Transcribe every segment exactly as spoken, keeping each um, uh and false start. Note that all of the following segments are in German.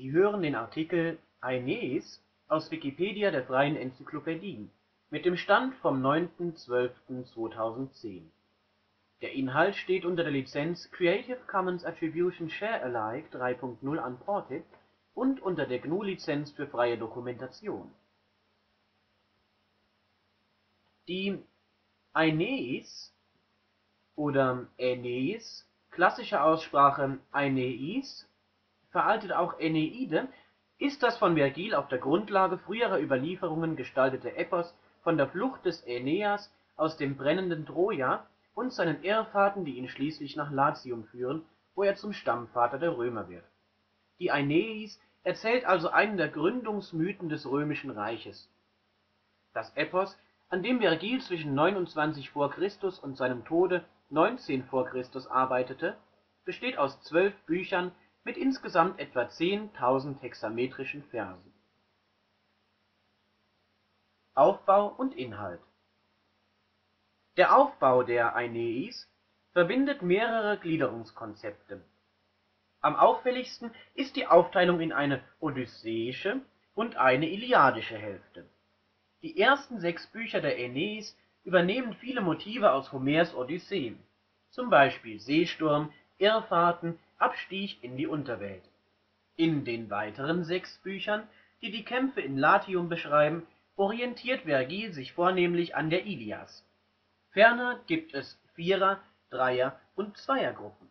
Sie hören den Artikel Aeneis, aus Wikipedia, der freien Enzyklopädie. Mit dem Stand vom Der Inhalt steht unter der Lizenz Creative Commons Attribution Share Alike drei Punkt null Unported und unter der G N U Lizenz für freie Dokumentation. Die Aeneis oder Aeneis, klassische Aussprache Aeneis, veraltet auch Äneide, ist das von Vergil auf der Grundlage früherer Überlieferungen gestaltete Epos von der Flucht des Aeneas aus dem brennenden Troja und seinen Irrfahrten, die ihn schließlich nach Latium führen, wo er zum Stammvater der Römer wird. Die Aeneis erzählt also einen der Gründungsmythen des Römischen Reiches. Das Epos, an dem Vergil zwischen neunundzwanzig vor Christus und seinem Tode neunzehn vor Christus arbeitete, besteht aus zwölf Büchern mit insgesamt etwa zehntausend hexametrischen Versen. Aufbau und Inhalt. Der Aufbau der Aeneis verbindet mehrere Gliederungskonzepte. Am auffälligsten ist die Aufteilung in eine odysseische und eine iliadische Hälfte. Die ersten sechs Bücher der Aeneis übernehmen viele Motive aus Homers Odyssee, zum Beispiel Seesturm, Irrfahrten, Abstieg in die Unterwelt. In den weiteren sechs Büchern, die die Kämpfe in Latium beschreiben, orientiert Vergil sich vornehmlich an der Ilias. Ferner gibt es Vierer -, Dreier - und Zweiergruppen.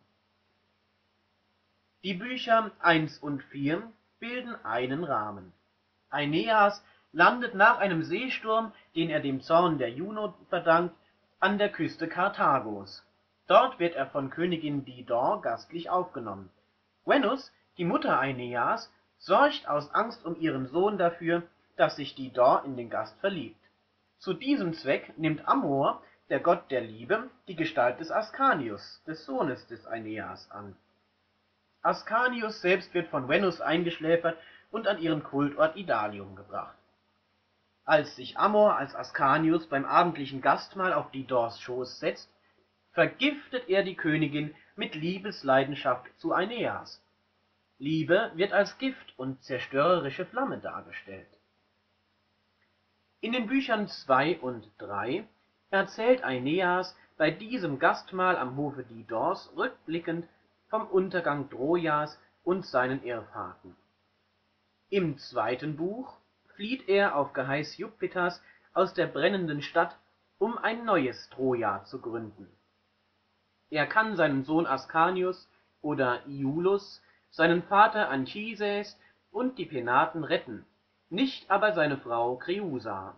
Die Bücher eins und vier bilden einen Rahmen. Aeneas landet nach einem Seesturm, den er dem Zorn der Juno verdankt, an der Küste Karthagos. Dort wird er von Königin Dido gastlich aufgenommen. Venus, die Mutter Aeneas, sorgt aus Angst um ihren Sohn dafür, dass sich Dido in den Gast verliebt. Zu diesem Zweck nimmt Amor, der Gott der Liebe, die Gestalt des Ascanius, des Sohnes des Aeneas, an. Ascanius selbst wird von Venus eingeschläfert und an ihren Kultort Idalium gebracht. Als sich Amor als Ascanius beim abendlichen Gastmahl auf Didos Schoß setzt, vergiftet er die Königin mit Liebesleidenschaft zu Aeneas. Liebe wird als Gift und zerstörerische Flamme dargestellt. In den Büchern zwei und drei erzählt Aeneas bei diesem Gastmahl am Hofe Didos rückblickend vom Untergang Trojas und seinen Irrfahrten. Im zweiten Buch flieht er auf Geheiß Jupiters aus der brennenden Stadt, um ein neues Troja zu gründen. Er kann seinen Sohn Ascanius oder Iulus, seinen Vater Anchises und die Penaten retten, nicht aber seine Frau Kreusa.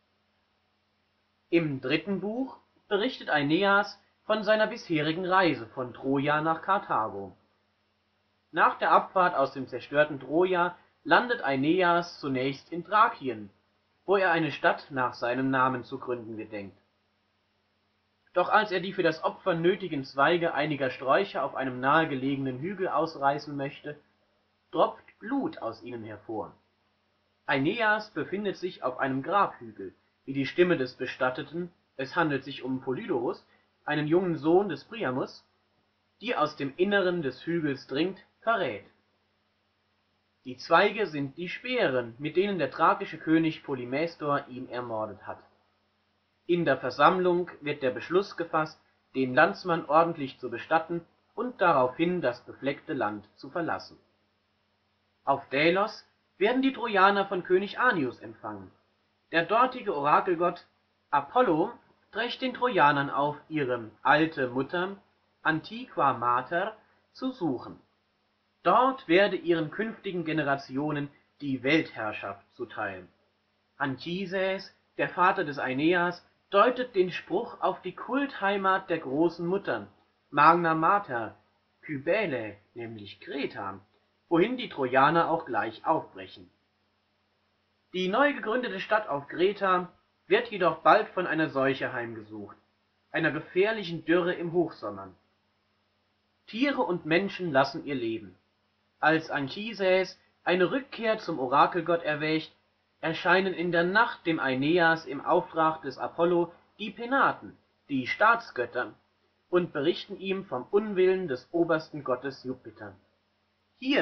Im dritten Buch berichtet Aeneas von seiner bisherigen Reise von Troja nach Karthago. Nach der Abfahrt aus dem zerstörten Troja landet Aeneas zunächst in Thrakien, wo er eine Stadt nach seinem Namen zu gründen gedenkt. Doch als er die für das Opfer nötigen Zweige einiger Sträucher auf einem nahegelegenen Hügel ausreißen möchte, tropft Blut aus ihnen hervor. Aeneas befindet sich auf einem Grabhügel, wie die Stimme des Bestatteten, es handelt sich um Polydorus, einen jungen Sohn des Priamus, die aus dem Inneren des Hügels dringt, verrät. Die Zweige sind die Speere, mit denen der thrakische König Polymestor ihn ermordet hat. In der Versammlung wird der Beschluss gefasst, den Landsmann ordentlich zu bestatten und daraufhin das befleckte Land zu verlassen. Auf Delos werden die Trojaner von König Anius empfangen. Der dortige Orakelgott Apollo trägt den Trojanern auf, ihre alte Mutter, Antiqua mater, zu suchen. Dort werde ihren künftigen Generationen die Weltherrschaft zuteil. Anchises, der Vater des Aeneas, deutet den Spruch auf die Kultheimat der großen Mutter, Magna Mater, Kybele, nämlich Kreta, wohin die Trojaner auch gleich aufbrechen. Die neu gegründete Stadt auf Kreta wird jedoch bald von einer Seuche heimgesucht, einer gefährlichen Dürre im Hochsommer. Tiere und Menschen lassen ihr Leben. Als Anchises eine Rückkehr zum Orakelgott erwägt, erscheinen in der Nacht dem Aeneas im Auftrag des Apollo die Penaten, die Staatsgötter, und berichten ihm vom Unwillen des obersten Gottes Jupiter. Hier,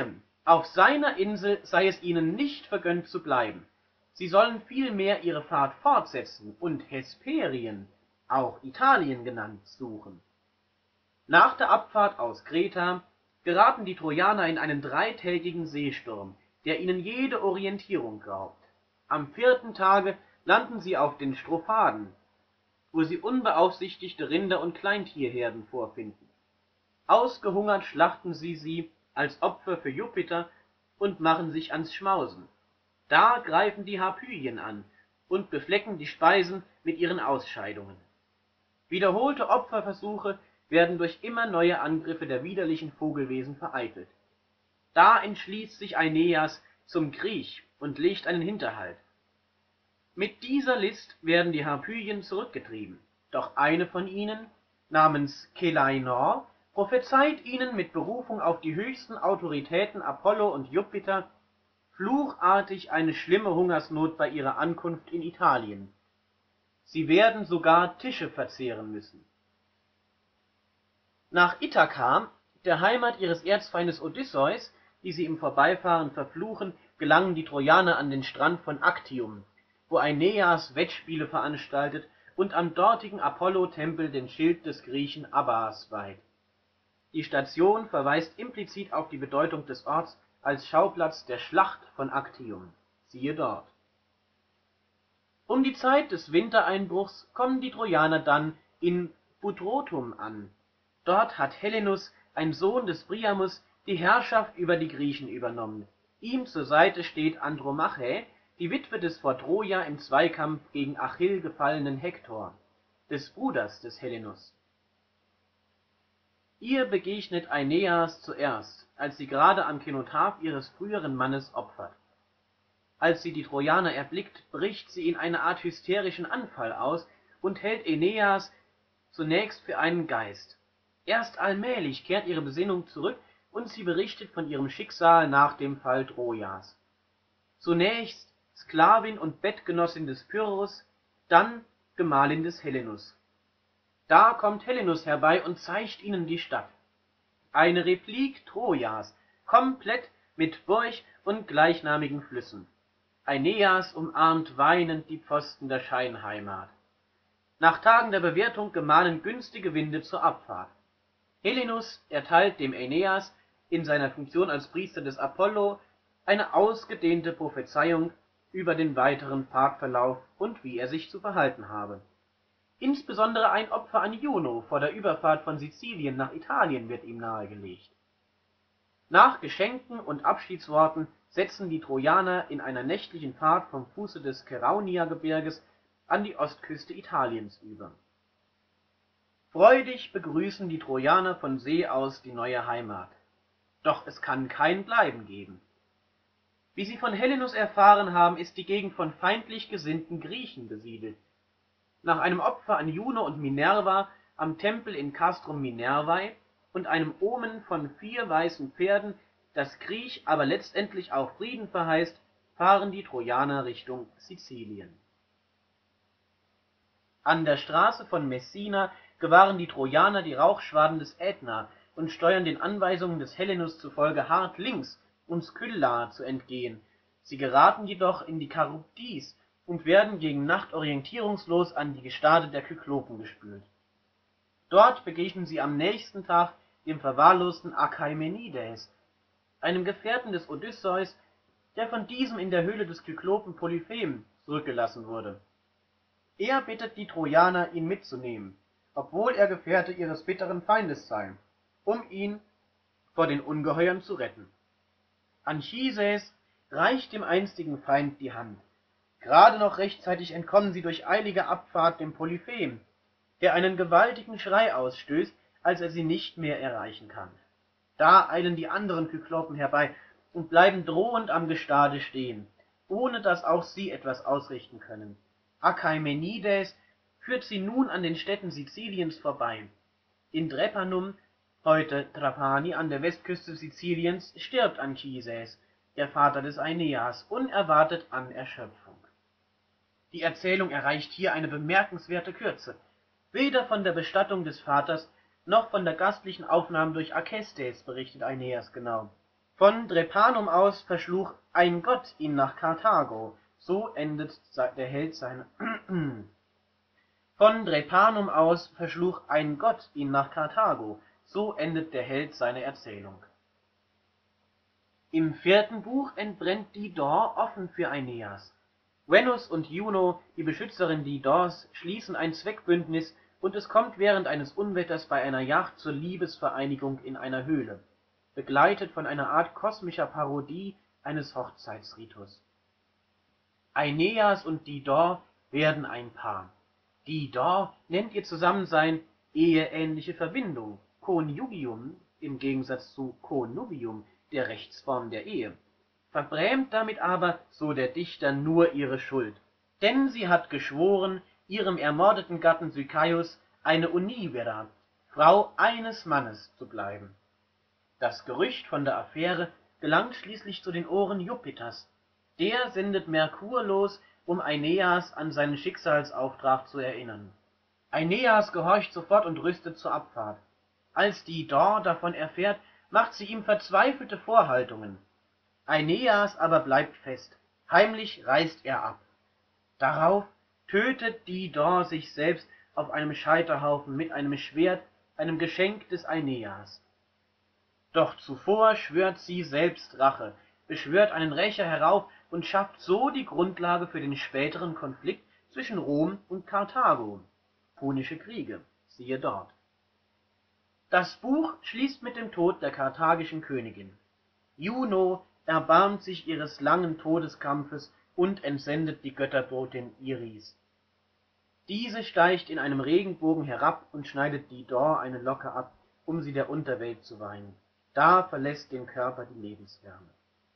Auf seiner Insel sei es ihnen nicht vergönnt zu bleiben, sie sollen vielmehr ihre Fahrt fortsetzen und Hesperien, auch Italien genannt, suchen. Nach der Abfahrt aus Kreta geraten die Trojaner in einen dreitägigen Seesturm, der ihnen jede Orientierung raubt. Am vierten Tage landen sie auf den Strophaden, wo sie unbeaufsichtigte Rinder - und Kleintierherden vorfinden. Ausgehungert schlachten sie sie als Opfer für Jupiter und machen sich ans Schmausen. Da greifen die Harpyien an und beflecken die Speisen mit ihren Ausscheidungen. Wiederholte Opferversuche werden durch immer neue Angriffe der widerlichen Vogelwesen vereitelt. Da entschließt sich Aeneas zum Krieg und legt einen Hinterhalt. Mit dieser List werden die Harpyien zurückgetrieben, doch eine von ihnen, namens Celaeno, prophezeit ihnen mit Berufung auf die höchsten Autoritäten Apollo und Jupiter fluchartig eine schlimme Hungersnot bei ihrer Ankunft in Italien. Sie werden sogar Tische verzehren müssen. Nach Ithaka, der Heimat ihres Erzfeindes Odysseus, die sie im Vorbeifahren verfluchen, gelangen die Trojaner an den Strand von Actium, wo Aeneas Wettspiele veranstaltet und am dortigen Apollotempel den Schild des Griechen Abas weiht. Die Station verweist implizit auf die Bedeutung des Orts als Schauplatz der Schlacht von Actium, siehe dort. Um die Zeit des Wintereinbruchs kommen die Trojaner dann in Buthrotum an. Dort hat Helenus, ein Sohn des Priamus, die Herrschaft über die Griechen übernommen. Ihm zur Seite steht Andromache, die Witwe des vor Troja im Zweikampf gegen Achill gefallenen Hektor, des Bruders des Helenus. Ihr begegnet Aeneas zuerst, als sie gerade am Kenotaph ihres früheren Mannes opfert. Als sie die Trojaner erblickt, bricht sie in eine Art hysterischen Anfall aus und hält Aeneas zunächst für einen Geist. Erst allmählich kehrt ihre Besinnung zurück und sie berichtet von ihrem Schicksal nach dem Fall Trojas. Zunächst Sklavin und Bettgenossin des Pyrrhus, dann Gemahlin des Helenus. Da kommt Helenus herbei und zeigt ihnen die Stadt. Eine Replik Trojas, komplett mit Burg und gleichnamigen Flüssen. Aeneas umarmt weinend die Pfosten der Scheinheimat. Nach Tagen der Bewirtung gemahnen günstige Winde zur Abfahrt. Helenus erteilt dem Aeneas in seiner Funktion als Priester des Apollo eine ausgedehnte Prophezeiung über den weiteren Fahrtverlauf und wie er sich zu verhalten habe. Insbesondere ein Opfer an Juno vor der Überfahrt von Sizilien nach Italien wird ihm nahegelegt. Nach Geschenken und Abschiedsworten setzen die Trojaner in einer nächtlichen Fahrt vom Fuße des Kerauniagebirges an die Ostküste Italiens über. Freudig begrüßen die Trojaner von See aus die neue Heimat. Doch es kann kein Bleiben geben. Wie sie von Helenus erfahren haben, ist die Gegend von feindlich gesinnten Griechen besiedelt. Nach einem Opfer an Juno und Minerva am Tempel in Castrum Minervae und einem Omen von vier weißen Pferden, das Krieg, aber letztendlich auch Frieden verheißt, fahren die Trojaner Richtung Sizilien. An der Straße von Messina gewahren die Trojaner die Rauchschwaden des Ätna und steuern den Anweisungen des Helenus zufolge hart links, um Scylla zu entgehen. Sie geraten jedoch in die Charybdis und werden gegen Nacht orientierungslos an die Gestade der Kyklopen gespült. Dort begegnen sie am nächsten Tag dem verwahrlosten Achaemenides, einem Gefährten des Odysseus, der von diesem in der Höhle des Kyklopen Polyphem zurückgelassen wurde. Er bittet die Trojaner, ihn mitzunehmen, obwohl er Gefährte ihres bitteren Feindes sei, um ihn vor den Ungeheuern zu retten. Anchises reicht dem einstigen Feind die Hand. Gerade noch rechtzeitig entkommen sie durch eilige Abfahrt dem Polyphem, der einen gewaltigen Schrei ausstößt, als er sie nicht mehr erreichen kann. Da eilen die anderen Kyklopen herbei und bleiben drohend am Gestade stehen, ohne dass auch sie etwas ausrichten können. Achaemenides führt sie nun an den Städten Siziliens vorbei. In Drepanum, heute Trapani an der Westküste Siziliens, stirbt Anchises, der Vater des Aeneas, unerwartet an Erschöpfung. Die Erzählung erreicht hier eine bemerkenswerte Kürze. Weder von der Bestattung des Vaters noch von der gastlichen Aufnahme durch Acestes berichtet Aeneas genau. Von Drepanum aus verschlug ein Gott ihn nach Karthago, so endet der Held seine Von Drepanum aus verschlug ein Gott ihn nach Karthago, so endet der Held seine Erzählung. Im vierten Buch entbrennt Dido offen für Aeneas. Venus und Juno, die Beschützerin Didos, schließen ein Zweckbündnis, und es kommt während eines Unwetters bei einer Jagd zur Liebesvereinigung in einer Höhle, begleitet von einer Art kosmischer Parodie eines Hochzeitsritus. Aeneas und Dido werden ein Paar. Dido nennt ihr Zusammensein eheähnliche Verbindung, conjugium im Gegensatz zu connubium, der Rechtsform der Ehe, verbrämt damit aber, so der Dichter, nur ihre Schuld. Denn sie hat geschworen, ihrem ermordeten Gatten Sychaeus eine univira, Frau eines Mannes, zu bleiben. Das Gerücht von der Affäre gelangt schließlich zu den Ohren Jupiters. Der sendet Merkur los, um Aeneas an seinen Schicksalsauftrag zu erinnern. Aeneas gehorcht sofort und rüstet zur Abfahrt. Als Dido davon erfährt, macht sie ihm verzweifelte Vorhaltungen. Aeneas aber bleibt fest, heimlich reist er ab. Darauf tötet Dido sich selbst auf einem Scheiterhaufen mit einem Schwert, einem Geschenk des Aeneas. Doch zuvor schwört sie selbst Rache, beschwört einen Rächer herauf und schafft so die Grundlage für den späteren Konflikt zwischen Rom und Karthago (Punische Kriege, siehe dort). Das Buch schließt mit dem Tod der karthagischen Königin. Juno erbarmt sich ihres langen Todeskampfes und entsendet die Götterbotin Iris. Diese steigt in einem Regenbogen herab und schneidet Dido eine Locke ab, um sie der Unterwelt zu weihen. Da verlässt den Körper die Lebenswärme.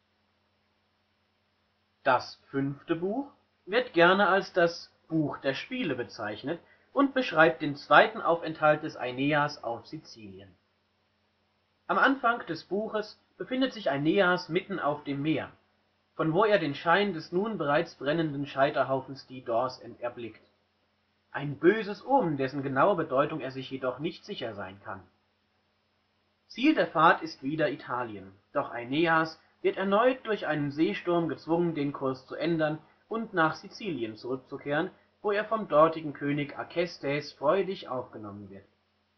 Das fünfte Buch wird gerne als das Buch der Spiele bezeichnet und beschreibt den zweiten Aufenthalt des Aeneas auf Sizilien. Am Anfang des Buches befindet sich Aeneas mitten auf dem Meer, von wo er den Schein des nun bereits brennenden Scheiterhaufens Didos erblickt. Ein böses Omen, dessen genaue Bedeutung er sich jedoch nicht sicher sein kann. Ziel der Fahrt ist wieder Italien, doch Aeneas wird erneut durch einen Seesturm gezwungen, den Kurs zu ändern und nach Sizilien zurückzukehren, wo er vom dortigen König Acestes freudig aufgenommen wird.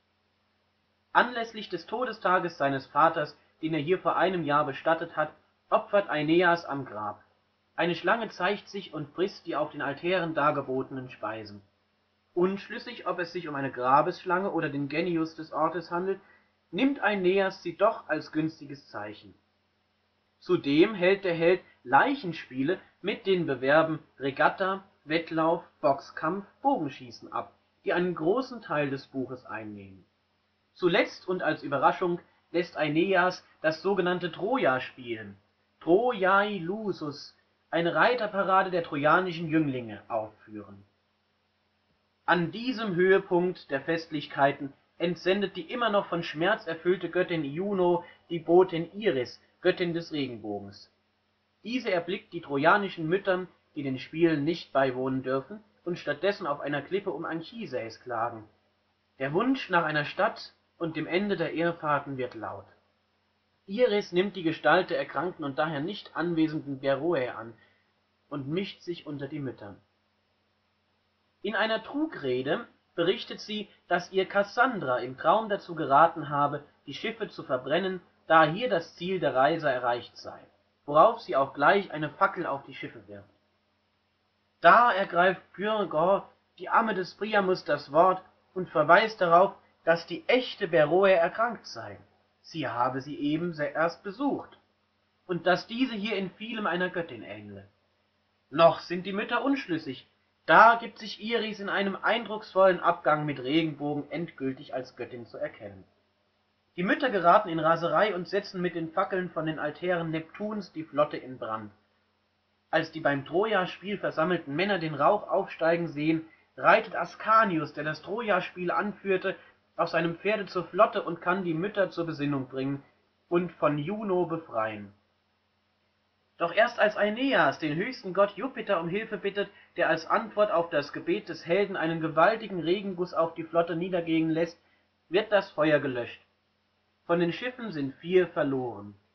Anlässlich des Todestages seines Vaters, den er hier vor einem Jahr bestattet hat, opfert Aeneas am Grab. Eine Schlange zeigt sich und frisst die auf den Altären dargebotenen Speisen. Unschlüssig, ob es sich um eine Grabesschlange oder den Genius des Ortes handelt, nimmt Aeneas sie doch als günstiges Zeichen. Zudem hält der Held Leichenspiele mit den Bewerben Regatta, Wettlauf, Boxkampf, Bogenschießen ab, die einen großen Teil des Buches einnehmen. Zuletzt und als Überraschung lässt Aeneas das sogenannte Troja-Spiel (Troiae lusus), eine Reiterparade der trojanischen Jünglinge, aufführen. An diesem Höhepunkt der Festlichkeiten entsendet die immer noch von Schmerz erfüllte Göttin Juno die Botin Iris, Göttin des Regenbogens. Diese erblickt die trojanischen Mütter, die den Spielen nicht beiwohnen dürfen und stattdessen auf einer Klippe um Anchises klagen. Der Wunsch nach einer Stadt und dem Ende der Irrfahrten wird laut. Iris nimmt die Gestalt der erkrankten und daher nicht anwesenden Beroe an und mischt sich unter die Mütter. In einer Trugrede berichtet sie, dass ihr Cassandra im Traum dazu geraten habe, die Schiffe zu verbrennen, da hier das Ziel der Reise erreicht sei, worauf sie auch gleich eine Fackel auf die Schiffe wirft. Da ergreift Pyrgo, die Amme des Priamus, das Wort und verweist darauf, dass die echte Beroe erkrankt sei, sie habe sie eben erst besucht, und dass diese hier in vielem einer Göttin ähnle. Noch sind die Mütter unschlüssig, da gibt sich Iris in einem eindrucksvollen Abgang mit Regenbogen endgültig als Göttin zu erkennen. Die Mütter geraten in Raserei und setzen mit den Fackeln von den Altären Neptuns die Flotte in Brand. Als die beim Trojaspiel versammelten Männer den Rauch aufsteigen sehen, reitet Ascanius, der das Trojaspiel anführte, auf seinem Pferde zur Flotte und kann die Mütter zur Besinnung bringen und von Juno befreien. Doch erst als Aeneas den höchsten Gott Jupiter um Hilfe bittet, der als Antwort auf das Gebet des Helden einen gewaltigen Regenguss auf die Flotte niedergehen lässt, wird das Feuer gelöscht. Von den Schiffen sind vier verloren.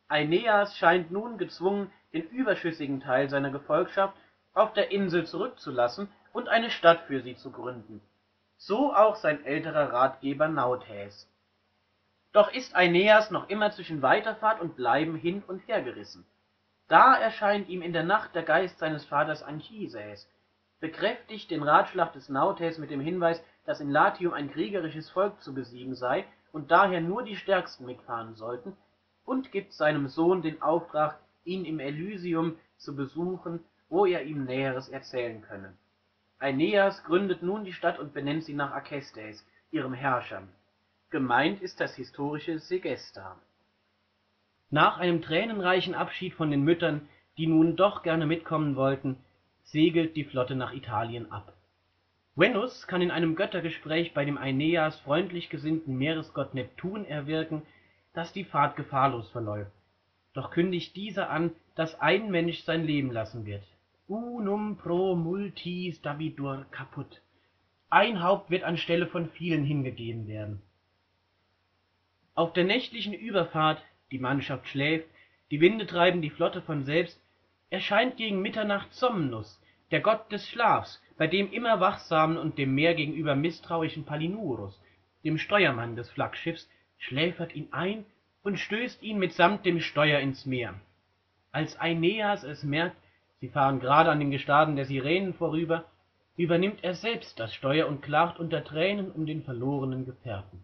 Aeneas scheint nun gezwungen, den überschüssigen Teil seiner Gefolgschaft auf der Insel zurückzulassen und eine Stadt für sie zu gründen, so auch sein älterer Ratgeber Nautes. Doch ist Aeneas noch immer zwischen Weiterfahrt und Bleiben hin und her gerissen. Da erscheint ihm in der Nacht der Geist seines Vaters Anchises, bekräftigt den Ratschlag des Nautes mit dem Hinweis, dass in Latium ein kriegerisches Volk zu besiegen sei und daher nur die Stärksten mitfahren sollten, und gibt seinem Sohn den Auftrag, ihn im Elysium zu besuchen, wo er ihm Näheres erzählen könne. Aeneas gründet nun die Stadt und benennt sie nach Acestes, ihrem Herrscher. Gemeint ist das historische Segesta. Nach einem tränenreichen Abschied von den Müttern, die nun doch gerne mitkommen wollten, segelt die Flotte nach Italien ab. Venus kann in einem Göttergespräch bei dem Aeneas freundlich gesinnten Meeresgott Neptun erwirken, dass die Fahrt gefahrlos verläuft. Doch kündigt dieser an, dass ein Mensch sein Leben lassen wird. Unum pro multis dabitur caput. Ein Haupt wird anstelle von vielen hingegeben werden. Auf der nächtlichen Überfahrt, die Mannschaft schläft, die Winde treiben die Flotte von selbst, erscheint gegen Mitternacht Somnus, der Gott des Schlafs, bei dem immer wachsamen und dem Meer gegenüber misstrauischen Palinurus, dem Steuermann des Flaggschiffs, schläfert ihn ein und stößt ihn mitsamt dem Steuer ins Meer. Als Aeneas es merkt, sie fahren gerade an den Gestaden der Sirenen vorüber, übernimmt er selbst das Steuer und klagt unter Tränen um den verlorenen Gefährten.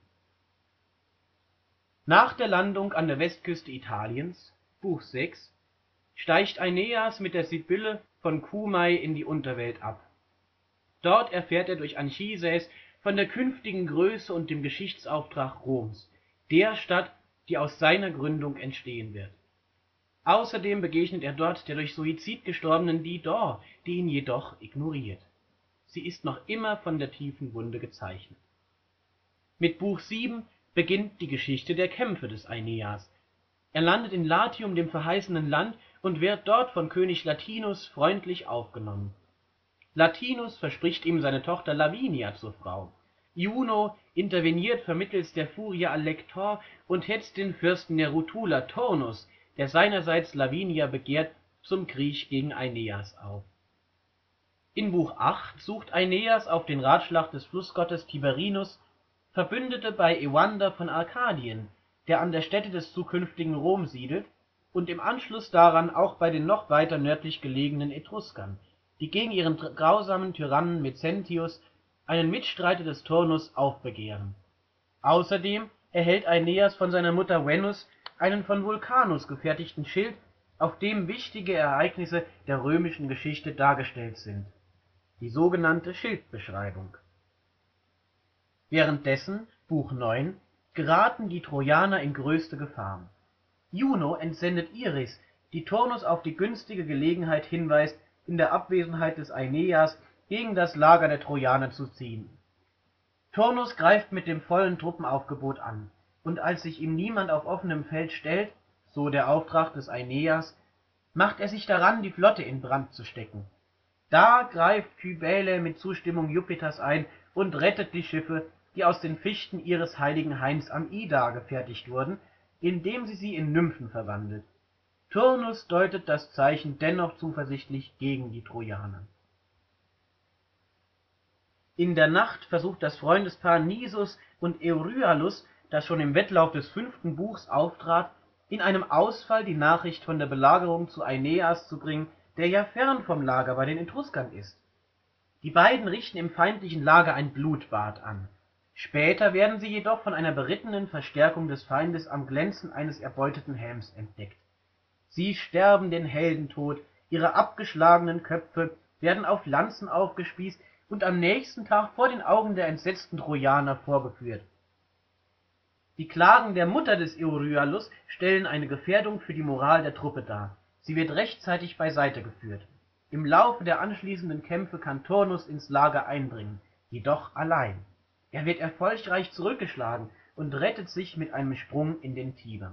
Nach der Landung an der Westküste Italiens, Buch sechs, steigt Aeneas mit der Sibylle von Cumae in die Unterwelt ab. Dort erfährt er durch Anchises von der künftigen Größe und dem Geschichtsauftrag Roms, der Stadt, die aus seiner Gründung entstehen wird. Außerdem begegnet er dort der durch Suizid gestorbenen Dido, die ihn jedoch ignoriert. Sie ist noch immer von der tiefen Wunde gezeichnet. Mit Buch sieben beginnt die Geschichte der Kämpfe des Aeneas. Er landet in Latium, dem verheißenen Land, und wird dort von König Latinus freundlich aufgenommen. Latinus verspricht ihm seine Tochter Lavinia zur Frau. Juno interveniert vermittels der Furia Allector und hetzt den Fürsten der Rutuler Turnus, der seinerseits Lavinia begehrt, zum Krieg gegen Aeneas auf. In Buch acht sucht Aeneas auf den Ratschlag des Flussgottes Tiberinus Verbündete bei Euander von Arkadien, der an der Stätte des zukünftigen Rom siedelt, und im Anschluss daran auch bei den noch weiter nördlich gelegenen Etruskern, die gegen ihren grausamen Tyrannen Mezentius, einen Mitstreiter des Turnus, aufbegehren. Außerdem erhält Aeneas von seiner Mutter Venus einen von Vulcanus gefertigten Schild, auf dem wichtige Ereignisse der römischen Geschichte dargestellt sind, die sogenannte Schildbeschreibung. Währenddessen, Buch neun, geraten die Trojaner in größte Gefahr. Juno entsendet Iris, die Turnus auf die günstige Gelegenheit hinweist, in der Abwesenheit des Aeneas gegen das Lager der Trojaner zu ziehen. Turnus greift mit dem vollen Truppenaufgebot an, und als sich ihm niemand auf offenem Feld stellt, so der Auftrag des Aeneas, macht er sich daran, die Flotte in Brand zu stecken. Da greift Cybele mit Zustimmung Jupiters ein und rettet die Schiffe, die aus den Fichten ihres heiligen Hains am Ida gefertigt wurden, indem sie sie in Nymphen verwandelt. Turnus deutet das Zeichen dennoch zuversichtlich gegen die Trojaner. In der Nacht versucht das Freundespaar Nisus und Euryalus, das schon im Wettlauf des fünften Buchs auftrat, in einem Ausfall die Nachricht von der Belagerung zu Aeneas zu bringen, der ja fern vom Lager bei den Etruskern ist. Die beiden richten im feindlichen Lager ein Blutbad an. Später werden sie jedoch von einer berittenen Verstärkung des Feindes am Glänzen eines erbeuteten Helms entdeckt. Sie sterben den Heldentod, ihre abgeschlagenen Köpfe werden auf Lanzen aufgespießt und am nächsten Tag vor den Augen der entsetzten Trojaner vorgeführt. Die Klagen der Mutter des Euryalus stellen eine Gefährdung für die Moral der Truppe dar. Sie wird rechtzeitig beiseite geführt. Im Laufe der anschließenden Kämpfe kann Turnus ins Lager eindringen, jedoch allein. Er wird erfolgreich zurückgeschlagen und rettet sich mit einem Sprung in den Tiber.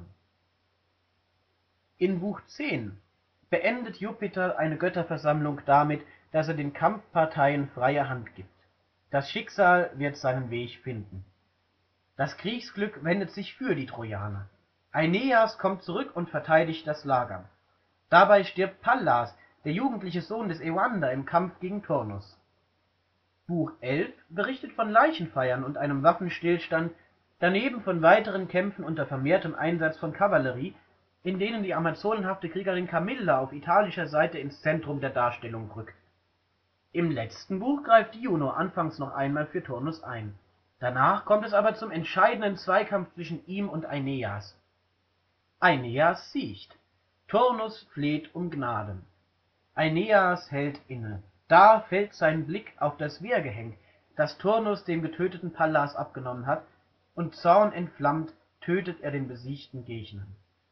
In Buch zehn beendet Jupiter eine Götterversammlung damit, dass er den Kampfparteien freie Hand gibt. Das Schicksal wird seinen Weg finden. Das Kriegsglück wendet sich für die Trojaner. Aeneas kommt zurück und verteidigt das Lager. Dabei stirbt Pallas, der jugendliche Sohn des Euander, im Kampf gegen Turnus. Buch elf berichtet von Leichenfeiern und einem Waffenstillstand, daneben von weiteren Kämpfen unter vermehrtem Einsatz von Kavallerie, in denen die amazonenhafte Kriegerin Camilla auf italischer Seite ins Zentrum der Darstellung rückt. Im letzten Buch greift Juno anfangs noch einmal für Turnus ein. Danach kommt es aber zum entscheidenden Zweikampf zwischen ihm und Aeneas. Aeneas siegt, Turnus fleht um Gnade. Aeneas hält inne. Da fällt sein Blick auf das Wehrgehenk, das Turnus dem getöteten Pallas abgenommen hat, und zornentflammt tötet er den besiegten Gegner.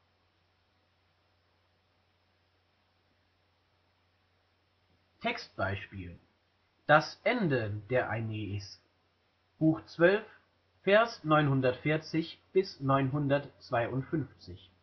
Textbeispiel: Das Ende der Aeneis, Buch zwölf, Vers neunhundertvierzig bis neunhundertzweiundfünfzig.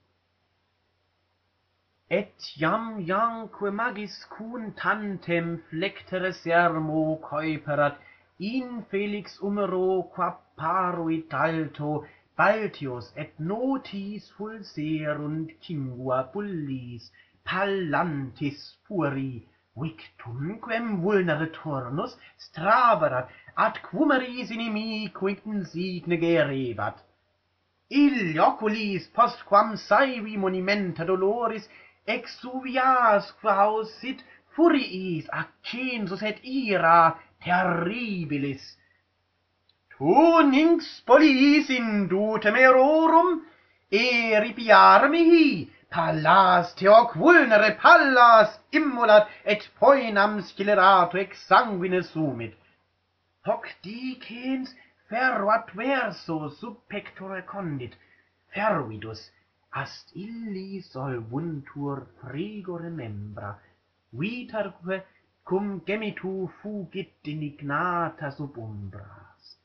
Et iam iamque magis cum tantem flectere sermo coeperat, in felix umero qua paruit alto, Baltius et notis fulserunt cingua bullis, Pallantis puri, victum quem vulnere Turnus straverat, ad quumeris inimiquit insigne gerebat. Ille oculis postquam saevi monumenta doloris exuvias quasit furiis accensus et ira terribilis. Tu nix pollis indutem erorum eripiare mihi, Pallas te hoc vulnere Pallas immolat et poenam scelerato ex sanguine sumit. Hoc dicens fervat verso sub pectore condit, fervidus ast illi solvuntur frigore membra, vitarque cum gemitu fugit indignata sub umbras.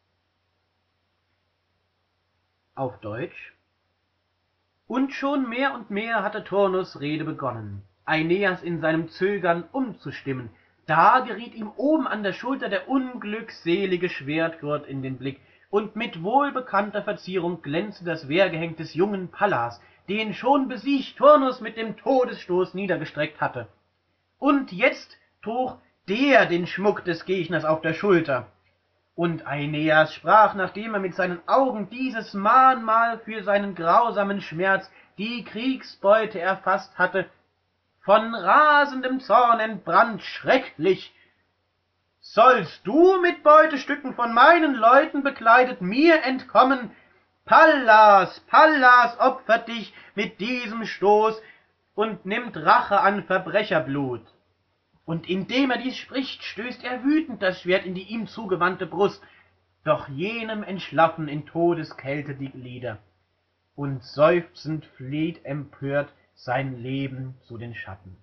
Auf Deutsch: Und schon mehr und mehr hatte Turnus' Rede begonnen, Aeneas in seinem Zögern umzustimmen, da geriet ihm oben an der Schulter der unglückselige Schwertgurt in den Blick, und mit wohlbekannter Verzierung glänzte das Wehrgehenk des jungen Pallas, den schon besiegt Turnus mit dem Todesstoß niedergestreckt hatte. Und jetzt trug der den Schmuck des Gegners auf der Schulter. Und Aeneas sprach, nachdem er mit seinen Augen dieses Mahnmal für seinen grausamen Schmerz, die Kriegsbeute, erfasst hatte, von rasendem Zorn entbrannt, schrecklich: Sollst du mit Beutestücken von meinen Leuten bekleidet mir entkommen? Pallas, Pallas opfert dich mit diesem Stoß und nimmt Rache an Verbrecherblut. Und indem er dies spricht, stößt er wütend das Schwert in die ihm zugewandte Brust, doch jenem entschlaffen in Todeskälte die Glieder, und seufzend flieht empört sein Leben zu den Schatten.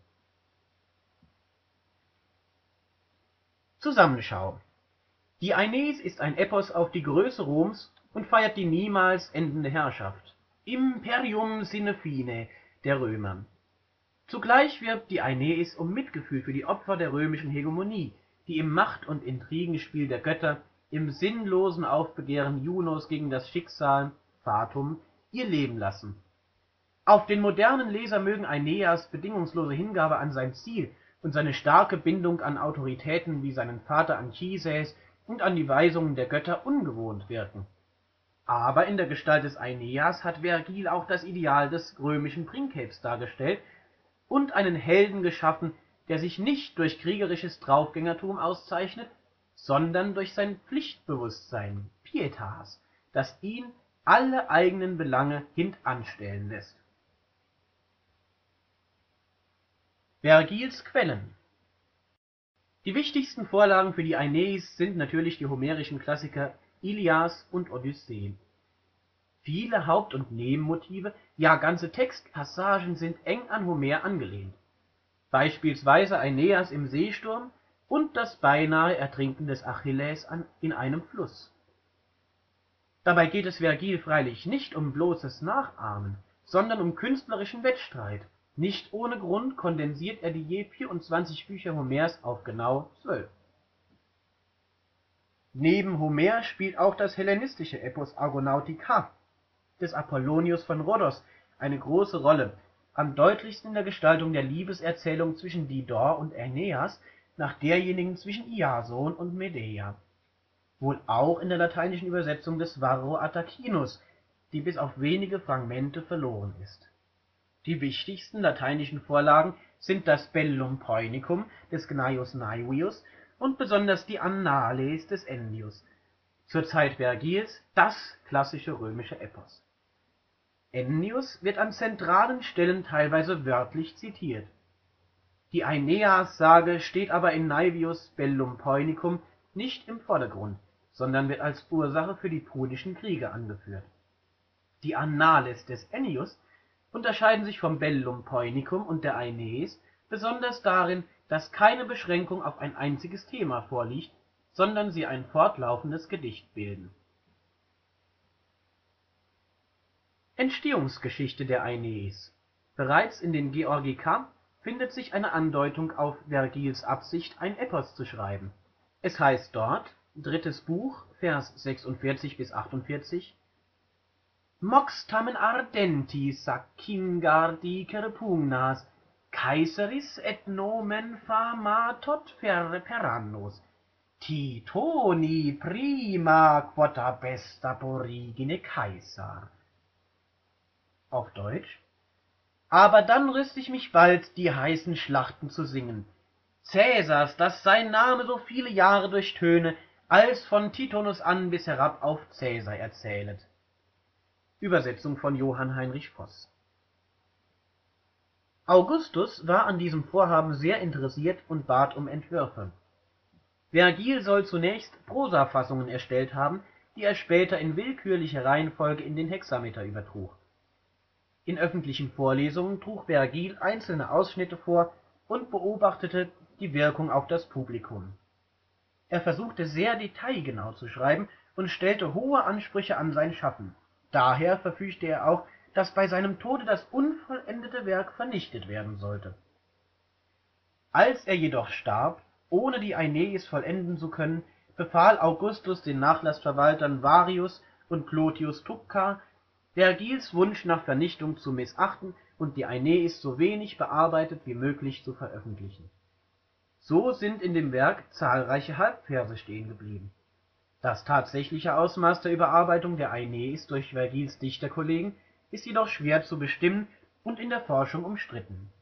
Zusammenschau: Die Aeneis ist ein Epos auf die Größe Roms und feiert die niemals endende Herrschaft, Imperium sine fine, der Römer. Zugleich wirbt die Aeneis um Mitgefühl für die Opfer der römischen Hegemonie, die im Macht - und Intrigenspiel der Götter, im sinnlosen Aufbegehren Junos gegen das Schicksal (fatum) ihr Leben lassen. Auf den modernen Leser mögen Aeneas' bedingungslose Hingabe an sein Ziel und seine starke Bindung an Autoritäten wie seinen Vater Anchises und an die Weisungen der Götter ungewohnt wirken. Aber in der Gestalt des Aeneas hat Vergil auch das Ideal des römischen Princeps dargestellt und einen Helden geschaffen, der sich nicht durch kriegerisches Draufgängertum auszeichnet, sondern durch sein Pflichtbewusstsein (pietas), das ihn alle eigenen Belange hintanstellen lässt. Vergils Quellen: Die wichtigsten Vorlagen für die Aeneis sind natürlich die homerischen Klassiker Ilias und Odyssee. Viele Haupt - und Nebenmotive, ja ganze Textpassagen sind eng an Homer angelehnt, beispielsweise Aeneas im Seesturm und das beinahe Ertrinken des Achilles an, in einem Fluss. Dabei geht es Vergil freilich nicht um bloßes Nachahmen, sondern um künstlerischen Wettstreit. Nicht ohne Grund kondensiert er die je vierundzwanzig Bücher Homers auf genau zwölf. Neben Homer spielt auch das hellenistische Epos Argonautika des Apollonius von Rhodos eine große Rolle, am deutlichsten in der Gestaltung der Liebeserzählung zwischen Dido und Aeneas nach derjenigen zwischen Iason und Medea, wohl auch in der lateinischen Übersetzung des Varro Atacinus, die bis auf wenige Fragmente verloren ist. Die wichtigsten lateinischen Vorlagen sind das Bellum Poenicum des Gnaeus Naevius und besonders die Annales des Ennius, zur Zeit Vergils das klassische römische Epos. Ennius wird an zentralen Stellen teilweise wörtlich zitiert. Die Aeneas-Sage steht aber in Naevius’ Bellum Poenicum nicht im Vordergrund, sondern wird als Ursache für die Punischen Kriege angeführt. Die Annales des Ennius unterscheiden sich vom Bellum Poenicum und der Aeneis besonders darin, dass keine Beschränkung auf ein einziges Thema vorliegt, sondern sie ein fortlaufendes Gedicht bilden. Entstehungsgeschichte der Aeneis. Bereits in den Georgica findet sich eine Andeutung auf Vergils Absicht, ein Epos zu schreiben. Es heißt dort, drittes Buch, Vers sechsundvierzig bis achtundvierzig: Mox tamen ardentis Sacingar dicer pugnas, Caesaris et nomen famatot per annos, Titoni prima quota best ab origine Caesar. Auf Deutsch: Aber dann rüst ich mich bald, die heißen Schlachten zu singen, Caesars, dass sein Name so viele Jahre durchtöne, als von Titonus an bis herab auf Caesar erzählet. Übersetzung von Johann Heinrich Voß. Augustus war an diesem Vorhaben sehr interessiert und bat um Entwürfe. Vergil soll zunächst Prosafassungen erstellt haben, die er später in willkürlicher Reihenfolge in den Hexameter übertrug. In öffentlichen Vorlesungen trug Vergil einzelne Ausschnitte vor und beobachtete die Wirkung auf das Publikum. Er versuchte sehr detailgenau zu schreiben und stellte hohe Ansprüche an sein Schaffen. Daher verfügte er auch, dass bei seinem Tode das unvollendete Werk vernichtet werden sollte. Als er jedoch starb, ohne die Aeneis vollenden zu können, befahl Augustus den Nachlassverwaltern Varius und Plotius Tucca, Vergils Wunsch nach Vernichtung zu missachten und die Aeneis so wenig bearbeitet wie möglich zu veröffentlichen. So sind in dem Werk zahlreiche Halbverse stehen geblieben. Das tatsächliche Ausmaß der Überarbeitung der Aeneis durch Vergils Dichterkollegen ist jedoch schwer zu bestimmen und in der Forschung umstritten.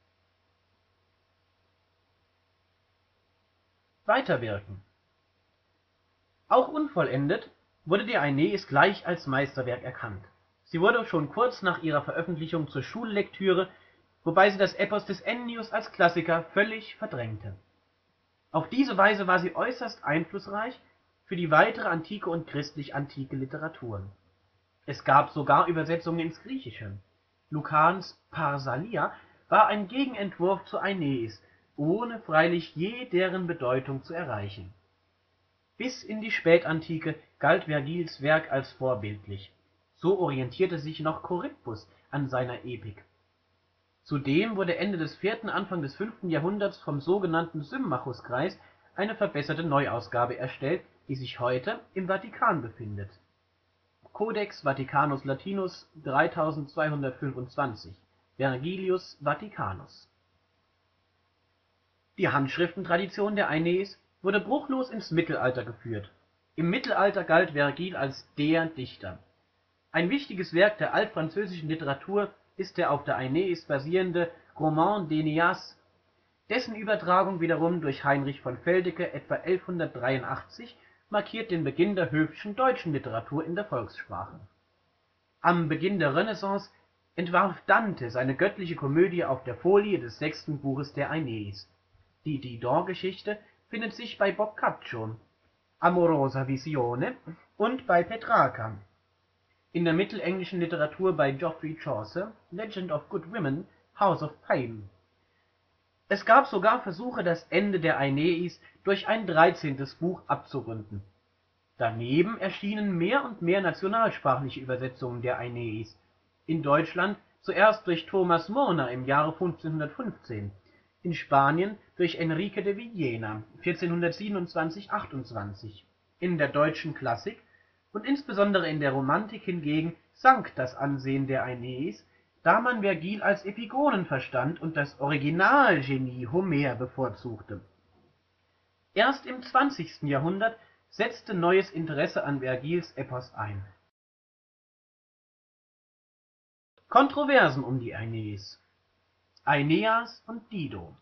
Weiterwirken. Auch unvollendet wurde die Aeneis gleich als Meisterwerk erkannt. Sie wurde schon kurz nach ihrer Veröffentlichung zur Schullektüre, wobei sie das Epos des Ennius als Klassiker völlig verdrängte. Auf diese Weise war sie äußerst einflussreich für die weitere antike und christlich-antike Literatur. Es gab sogar Übersetzungen ins Griechische. Lucans Pharsalia war ein Gegenentwurf zur Aeneis, ohne freilich je deren Bedeutung zu erreichen. Bis in die Spätantike galt Vergils Werk als vorbildlich. So orientierte sich noch Chorippus an seiner Epik. Zudem wurde Ende des vierten, Anfang des fünften Jahrhunderts vom sogenannten Symmachuskreis eine verbesserte Neuausgabe erstellt, die sich heute im Vatikan befindet. Codex Vaticanus Latinus dreitausendzweihundertfünfundzwanzig, Vergilius Vaticanus. Die Handschriftentradition der Aeneis wurde bruchlos ins Mittelalter geführt. Im Mittelalter galt Vergil als der Dichter. Ein wichtiges Werk der altfranzösischen Literatur ist der auf der Aeneis basierende Roman d'Énéas, dessen Übertragung wiederum durch Heinrich von Veldeke etwa elfhundertdreiundachtzig markiert den Beginn der höfischen deutschen Literatur in der Volkssprache. Am Beginn der Renaissance entwarf Dante seine göttliche Komödie auf der Folie des sechsten Buches der Aeneis. Die Dido-Geschichte findet sich bei Boccaccio, Amorosa Visione, und bei Petrarca. In der mittelenglischen Literatur bei Geoffrey Chaucer, Legend of Good Women, House of Pain. Es gab sogar Versuche, das Ende der Aeneis durch ein dreizehntes Buch abzurunden. Daneben erschienen mehr und mehr nationalsprachliche Übersetzungen der Aeneis, in Deutschland zuerst durch Thomas Murner im Jahre fünfzehnhundertfünfzehn, in Spanien durch Enrique de Villena vierzehnhundertsiebenundzwanzig achtundzwanzig. In der deutschen Klassik und insbesondere in der Romantik hingegen sank das Ansehen der Aeneis, da man Vergil als Epigonen verstand und das Originalgenie Homer bevorzugte. Erst im zwanzigsten Jahrhundert setzte neues Interesse an Vergils Epos ein. Kontroversen um die Aeneis. Aeneas und Dido.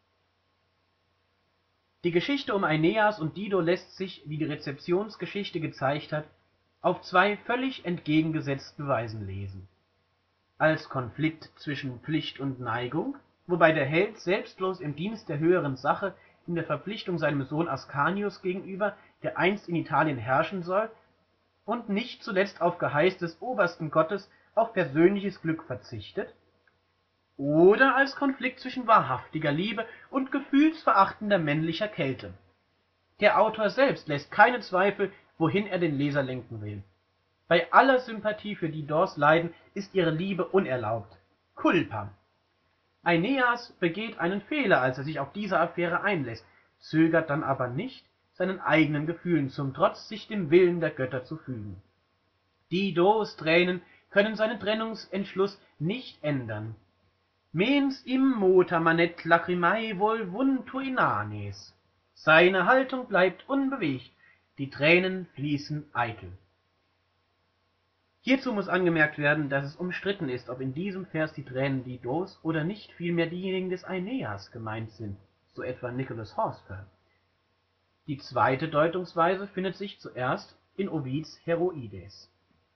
Die Geschichte um Aeneas und Dido lässt sich, wie die Rezeptionsgeschichte gezeigt hat, auf zwei völlig entgegengesetzte Weisen lesen: als Konflikt zwischen Pflicht und Neigung, wobei der Held selbstlos im Dienst der höheren Sache, in der Verpflichtung seinem Sohn Ascanius gegenüber, der einst in Italien herrschen soll, und nicht zuletzt auf Geheiß des obersten Gottes auf persönliches Glück verzichtet; oder als Konflikt zwischen wahrhaftiger Liebe und gefühlsverachtender männlicher Kälte. Der Autor selbst lässt keine Zweifel, wohin er den Leser lenken will. Bei aller Sympathie für Didos Leiden ist ihre Liebe unerlaubt, culpa. Aeneas begeht einen Fehler, als er sich auf diese Affäre einlässt, zögert dann aber nicht, seinen eigenen Gefühlen zum Trotz sich dem Willen der Götter zu fügen. Didos Tränen können seinen Trennungsentschluss nicht ändern. Mens immota manet lacrimae volvuntur inanes. Seine Haltung bleibt unbewegt, die Tränen fließen eitel. Hierzu muss angemerkt werden, dass es umstritten ist, ob in diesem Vers die Tränen Didos oder nicht vielmehr diejenigen des Aeneas gemeint sind, so etwa Nicholas Hosper. Die zweite Deutungsweise findet sich zuerst in Ovids Heroides.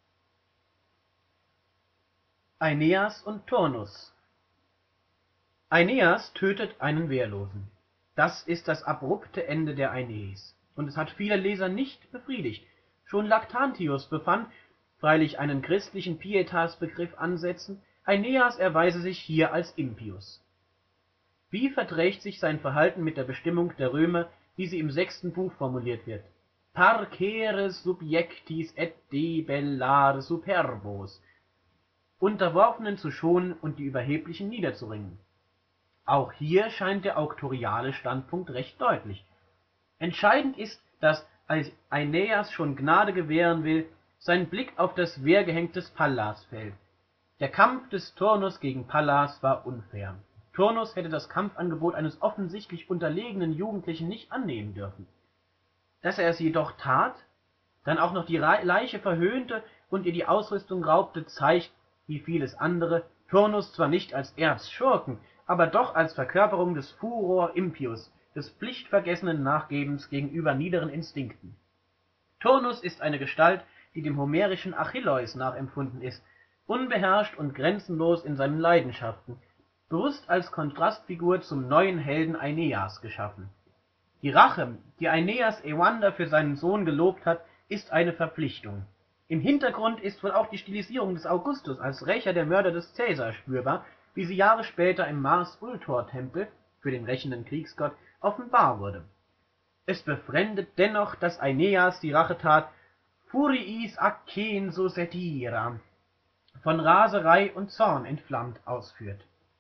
Aeneas und Turnus. Aeneas tötet einen Wehrlosen. Das ist das abrupte Ende der Aeneis, und es hat viele Leser nicht befriedigt. Schon Lactantius befand, freilich einen christlichen Pietas-Begriff ansetzend, Aeneas erweise sich hier als impius. Wie verträgt sich sein Verhalten mit der Bestimmung der Römer, wie sie im sechsten Buch formuliert wird: parcere subjectis et debellare superbos, Unterworfenen zu schonen und die Überheblichen niederzuringen? Auch hier scheint der auktoriale Standpunkt recht deutlich. Entscheidend ist, dass, als Aeneas schon Gnade gewähren will, sein Blick auf das Wehrgehenk des Pallas fällt. Der Kampf des Turnus gegen Pallas war unfair. Turnus hätte das Kampfangebot eines offensichtlich unterlegenen Jugendlichen nicht annehmen dürfen. Dass er es jedoch tat, dann auch noch die Leiche verhöhnte und ihr die Ausrüstung raubte, zeigt, wie vieles andere, Turnus zwar nicht als Erzschurken, aber doch als Verkörperung des furor impius, des pflichtvergessenen Nachgebens gegenüber niederen Instinkten. Turnus ist eine Gestalt, die dem homerischen Achilleus nachempfunden ist, unbeherrscht und grenzenlos in seinen Leidenschaften, bewusst als Kontrastfigur zum neuen Helden Aeneas geschaffen. Die Rache, die Aeneas Euander für seinen Sohn gelobt hat, ist eine Verpflichtung. Im Hintergrund ist wohl auch die Stilisierung des Augustus als Rächer der Mörder des Caesar spürbar, wie sie Jahre später im Mars-Ultor-Tempel (für den rächenden Kriegsgott) offenbar wurde. Es befremdet dennoch, dass Aeneas die Rachetat furiis ac censo sedira, von Raserei und Zorn entflammt, ausführt.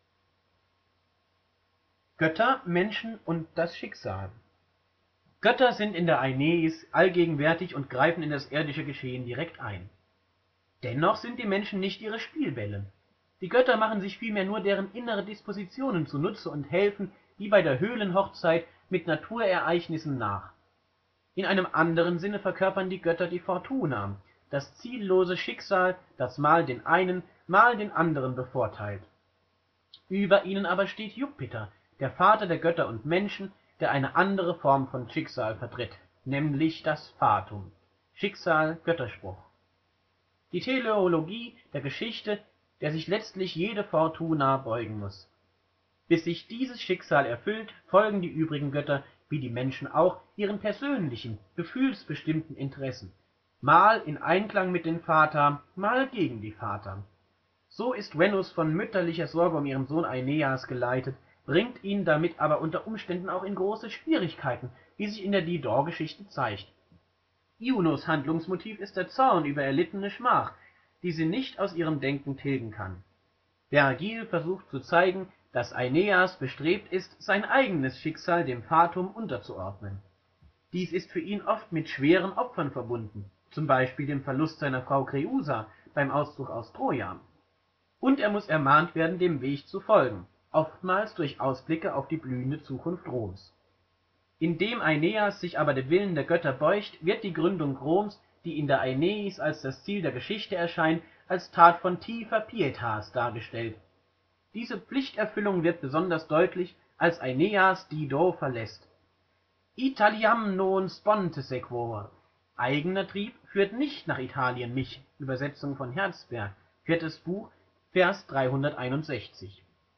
Götter, Menschen und das Schicksal. Götter sind in der Aeneis allgegenwärtig und greifen in das irdische Geschehen direkt ein. Dennoch sind die Menschen nicht ihre Spielbälle. Die Götter machen sich vielmehr nur deren innere Dispositionen zunutze und helfen, wie bei der Höhlenhochzeit, mit Naturereignissen nach. In einem anderen Sinne verkörpern die Götter die Fortuna, das ziellose Schicksal, das mal den einen, mal den anderen bevorteilt. Über ihnen aber steht Jupiter, der Vater der Götter und Menschen, der eine andere Form von Schicksal vertritt, nämlich das Fatum (Schicksal, Götterspruch), die Teleologie der Geschichte, der sich letztlich jede Fortuna beugen muss. Bis sich dieses Schicksal erfüllt, folgen die übrigen Götter, wie die Menschen auch, ihren persönlichen, gefühlsbestimmten Interessen, mal in Einklang mit den Fata, mal gegen die Fata. So ist Venus von mütterlicher Sorge um ihren Sohn Aeneas geleitet, bringt ihn damit aber unter Umständen auch in große Schwierigkeiten, wie sich in der Dido-Geschichte zeigt. Junos Handlungsmotiv ist der Zorn über erlittene Schmach, die sie nicht aus ihrem Denken tilgen kann. Vergil versucht zu zeigen, dass Aeneas bestrebt ist, sein eigenes Schicksal dem Fatum unterzuordnen. Dies ist für ihn oft mit schweren Opfern verbunden, zum Beispiel dem Verlust seiner Frau Creusa beim Auszug aus Troja. und er muss ermahnt werden, dem Weg zu folgen, oftmals durch Ausblicke auf die blühende Zukunft Roms. Indem Aeneas sich aber dem Willen der Götter beugt, wird die Gründung Roms, die in der Aeneis als das Ziel der Geschichte erscheint, als Tat von tiefer pietas dargestellt. Diese Pflichterfüllung wird besonders deutlich, als Aeneas Dido verlässt: Italiam non sponte sequor – eigener Trieb führt nicht nach Italien mich (Übersetzung von Herzberg, viertes Buch, Vers dreihunderteinundsechzig).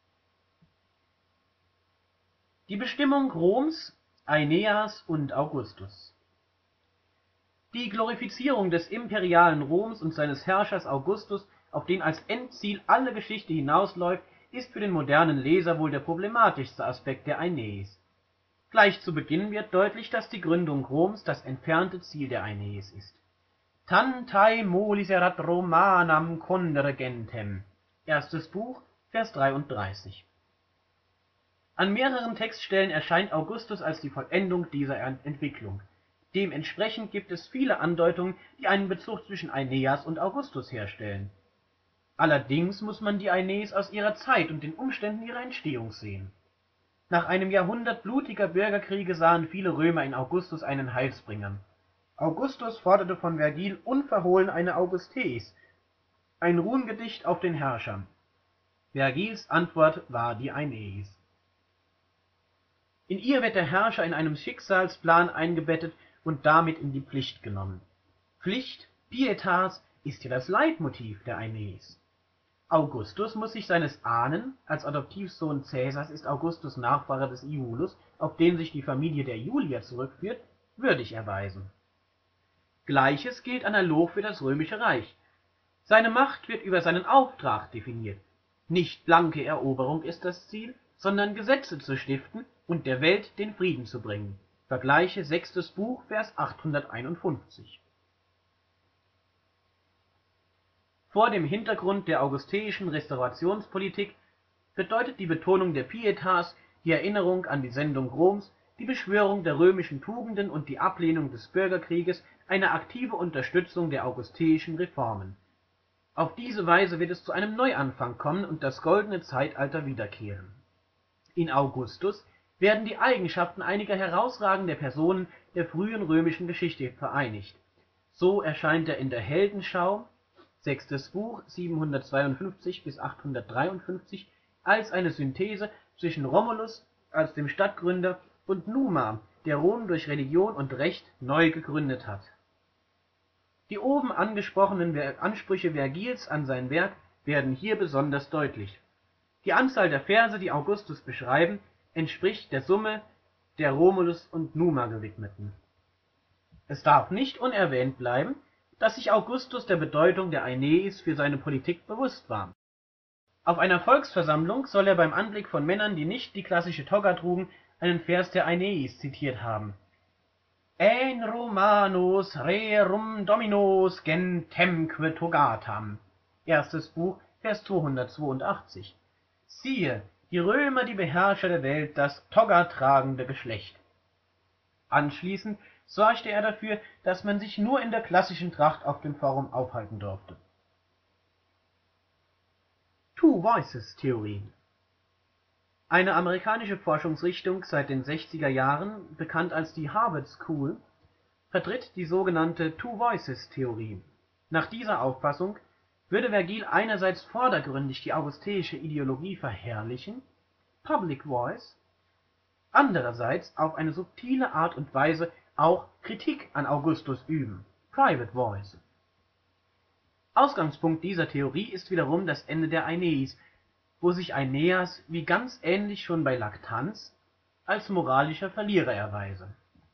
Die Bestimmung Roms, Aeneas und Augustus. Die Glorifizierung des imperialen Roms und seines Herrschers Augustus, auf den als Endziel alle Geschichte hinausläuft, ist für den modernen Leser wohl der problematischste Aspekt der Aeneis. Gleich zu Beginn wird deutlich, dass die Gründung Roms das entfernte Ziel der Aeneis ist. Tantae molis erat Romanam condere gentem erstes Buch, Vers dreiunddreißig. An mehreren Textstellen erscheint Augustus als die Vollendung dieser Entwicklung. Dementsprechend gibt es viele Andeutungen, die einen Bezug zwischen Aeneas und Augustus herstellen. Allerdings muss man die Aeneis aus ihrer Zeit und den Umständen ihrer Entstehung sehen. Nach einem Jahrhundert blutiger Bürgerkriege sahen viele Römer in Augustus einen Heilsbringer. Augustus forderte von Vergil unverhohlen eine Augusteis, ein Ruhmgedicht auf den Herrscher. Vergils Antwort war die Aeneis. In ihr wird der Herrscher in einen Schicksalsplan eingebettet und damit in die Pflicht genommen. Pflicht, pietas, ist ja das Leitmotiv der Aeneis. Augustus muss sich seines Ahnen, als Adoptivsohn Caesars ist Augustus Nachfahre des Iulus, auf den sich die Familie der Julier zurückführt, würdig erweisen. Gleiches gilt analog für das Römische Reich. Seine Macht wird über seinen Auftrag definiert. Nicht blanke Eroberung ist das Ziel, sondern Gesetze zu stiften und der Welt den Frieden zu bringen. Vergleiche sechstes Buch, Vers achthunderteinundfünfzig. Vor dem Hintergrund der augusteischen Restaurationspolitik bedeutet die Betonung der pietas, die Erinnerung an die Sendung Roms, die Beschwörung der römischen Tugenden und die Ablehnung des Bürgerkrieges eine aktive Unterstützung der augusteischen Reformen. Auf diese Weise wird es zu einem Neuanfang kommen und das goldene Zeitalter wiederkehren. In Augustus werden die Eigenschaften einiger herausragender Personen der frühen römischen Geschichte vereinigt. So erscheint er in der Heldenschau sechstes Buch, siebenhundertzweiundfünfzig bis achthundertdreiundfünfzig, als eine Synthese zwischen Romulus als dem Stadtgründer und Numa, der Rom durch Religion und Recht neu gegründet hat. Die oben angesprochenen Ansprüche Vergils an sein Werk werden hier besonders deutlich. Die Anzahl der Verse, die Augustus beschreiben, entspricht der Summe der Romulus und Numa gewidmeten. Es darf nicht unerwähnt bleiben, dass sich Augustus der Bedeutung der Aeneis für seine Politik bewusst war. Auf einer Volksversammlung soll er beim Anblick von Männern, die nicht die klassische Toga trugen, einen Vers der Aeneis zitiert haben: En Romanos rerum dominos gentemque togatam erstes Buch, Vers zweihundertzweiundachtzig. Siehe, die Römer, die Beherrscher der Welt, das togatragende Geschlecht. Anschließend sorgte er dafür, dass man sich nur in der klassischen Tracht auf dem Forum aufhalten durfte. Two-Voices-Theorie. Eine amerikanische Forschungsrichtung seit den sechziger Jahren, bekannt als die Harvard School, vertritt die sogenannte Two-Voices-Theorie. Nach dieser Auffassung würde Vergil einerseits vordergründig die augusteische Ideologie verherrlichen (Public Voice), andererseits auf eine subtile Art und Weise auch Kritik an Augustus üben (Private Voice). Ausgangspunkt dieser Theorie ist wiederum das Ende der Aeneis, wo sich Aeneas, wie ganz ähnlich schon bei Laktanz, als moralischer Verlierer erweise.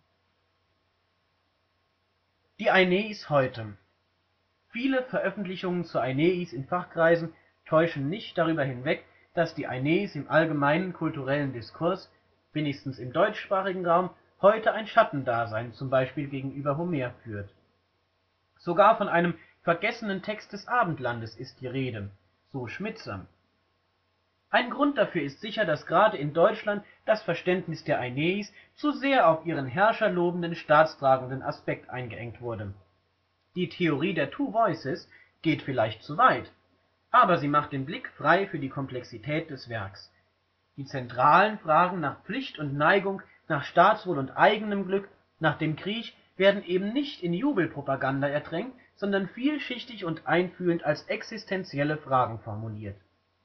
Die Aeneis heute. Viele Veröffentlichungen zur Aeneis in Fachkreisen täuschen nicht darüber hinweg, dass die Aeneis im allgemeinen kulturellen Diskurs, wenigstens im deutschsprachigen Raum, heute ein Schattendasein zum Beispiel gegenüber Homer führt. Sogar von einem vergessenen Text des Abendlandes ist die Rede, so Schmitzer. Ein Grund dafür ist sicher, dass gerade in Deutschland das Verständnis der Aeneis zu sehr auf ihren herrscherlobenden, staatstragenden Aspekt eingeengt wurde. Die Theorie der Two Voices geht vielleicht zu weit, aber sie macht den Blick frei für die Komplexität des Werks. Die zentralen Fragen nach Pflicht und Neigung, nach Staatswohl und eigenem Glück, nach dem Krieg werden eben nicht in Jubelpropaganda ertränkt, sondern vielschichtig und einfühlend als existenzielle Fragen formuliert.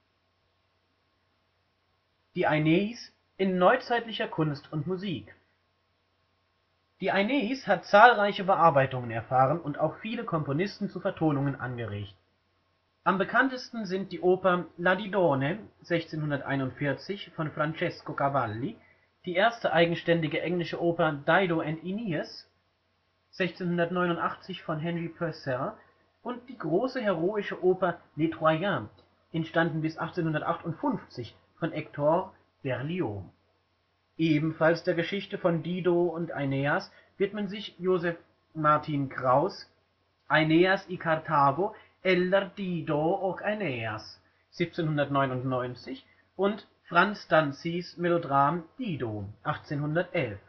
Die Aeneis in neuzeitlicher Kunst und Musik. Die Aeneis hat zahlreiche Bearbeitungen erfahren und auch viele Komponisten zu Vertonungen angeregt. Am bekanntesten sind die Oper La Didone (sechzehnhunderteinundvierzig) von Francesco Cavalli, die erste eigenständige englische Oper Dido and Aeneas (sechzehnhundertneunundachtzig) von Henry Purcell und die große heroische Oper Les Troyens (entstanden bis achtzehnhundertachtundfünfzig) von Hector Berlioz. Ebenfalls der Geschichte von Dido und Aeneas widmen sich Joseph Martin Kraus’ Aeneas y Cartago eller Dido och Aeneas siebzehnhundertneunundneunzig und Franz Danzis Melodram Dido achtzehnhundertelf.